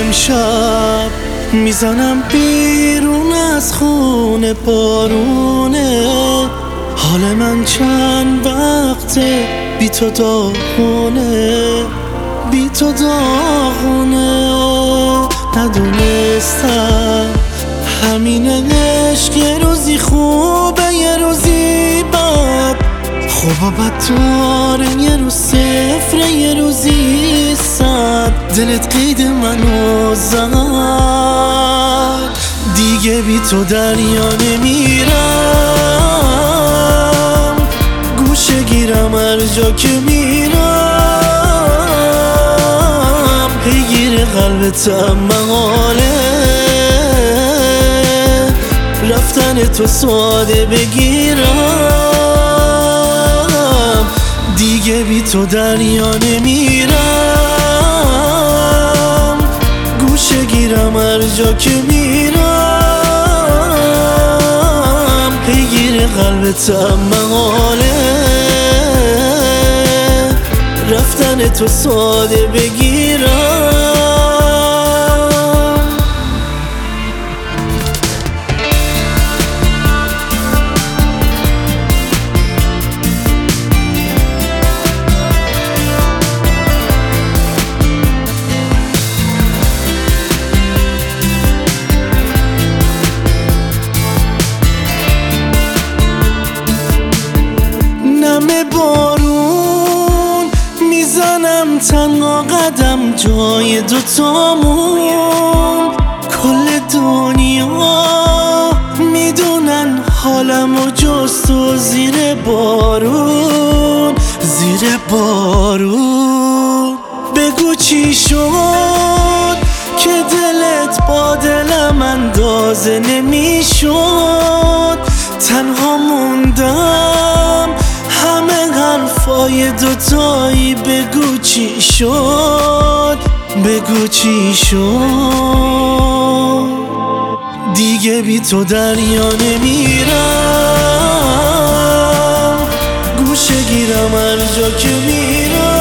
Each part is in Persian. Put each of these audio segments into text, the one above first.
امشب میزنم بیرون از خونه بارونه، حال من چند وقته بی تو داغونه، بی تو داغونه. ندونستم همینه عشق، یه روزی خوبه یه روزی بد، خوب و بد داره، یه روز صفره یه روزی صد. دلت قید منو زد، دیگه بی تو دریا نمیرم، گوشه گیرم هر جا که میرم، پیگیر قلبتم محاله، رفتن تو ساده بگیرم، دیگه بی تو دریا نمیرم، گوشه گیرم هر جا که میرم، پیگیر قلبتم محاله، رفتن تو ساده بگیرم. بارون میزنم تنها قدم جای دوتامون، کل دنیا میدونن حالم و جز تو زیر بارون، زیر بارون. بگو چی شد که دلت با دلم اندازه نمیشد، تنها موندم همه حرفای دوتایی. بگو چی شد، بگو چی شد، دیگه بی تو دریا نمیرم، گوشه گیرم هر جا که میرم،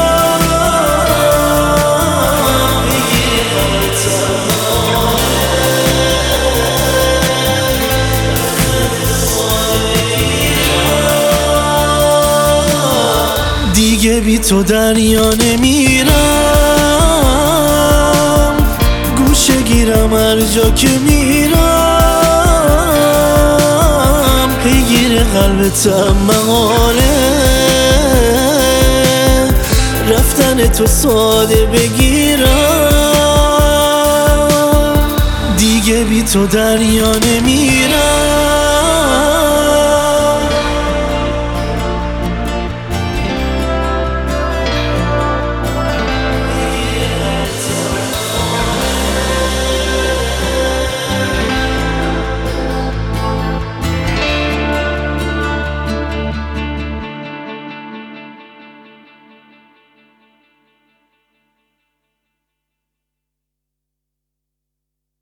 دیگه بی تو دریا نمیرم، گوشه گیرم هر جا که میرم، پیگیر قلبتم محاله، رفتن تو ساده بگیرم، دیگه بی تو دریا نمیرم.